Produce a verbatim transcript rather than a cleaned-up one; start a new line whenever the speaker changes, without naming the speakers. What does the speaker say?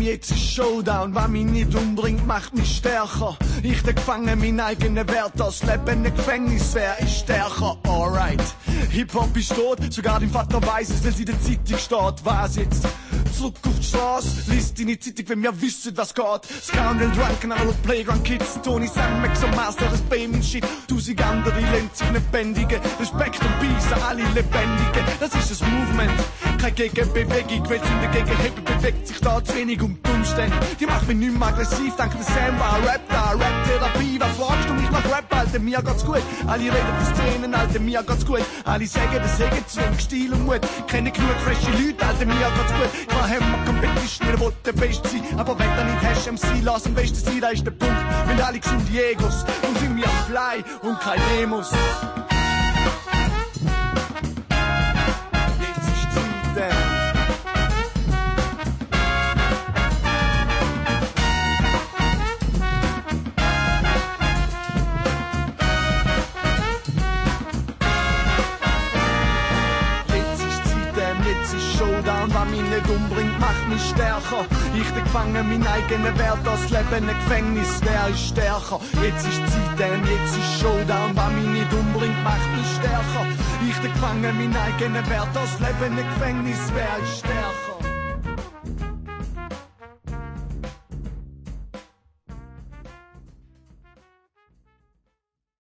jetzt ist Showdown, was mich nicht umbringt, macht mich stärker. Ich der Gefangen, mein eigener Wert, das Leben ein Gefängnis wär, ist stärker, alright. Hip-Hop ist tot, sogar dein Vater weiß es, weil sie in der Zeitung steht. Was jetzt? Zurück auf die Straße, liest deine Zeitung, wenn wir wissen, was geht. Scoundrel, Drunken, alle Playground Kids, Tony, Sam, Max und Master, das Payment Shit. Tausend andere lernt sich nicht bändigen. Respekt und Peace an alle Lebendigen, das ist das Movement. Keine Gegenbewegung, weil sie dagegen Hebe bewegt sich da zu wenig um die Umstände. Die macht mich nicht mehr aggressiv, danke der Sam war Rap da, Rap-Therapie. Was fragst du mich nach Rap, Alter, mir geht's gut. Alle reden von Szenen, Alter, mir geht's gut. Alle sagen, das Segen zwingt Stil und Mut. Kenne genug frische Leute, Alter, mir geht's gut. Ich war Hammer Competition, er will der Beste sein. Aber wenn du nicht hast, M C, lass am besten sein, da ist der Punkt. Wenn alle gesunde Egos und sind wir Fly und kein Demos. Jetzt ist Zeit, Showdown, was mich nicht umbringt, macht mich stärker. Ich der Gefangen, mein eigener Wert, das Leben ein Gefängnis, wer ist stärker? Jetzt ist Zeit, denn jetzt ist Showdown, was mich nicht umbringt, macht mich stärker. Ich der Gefangen, mein eigener Wert, das Leben ein Gefängnis, wer ist stärker?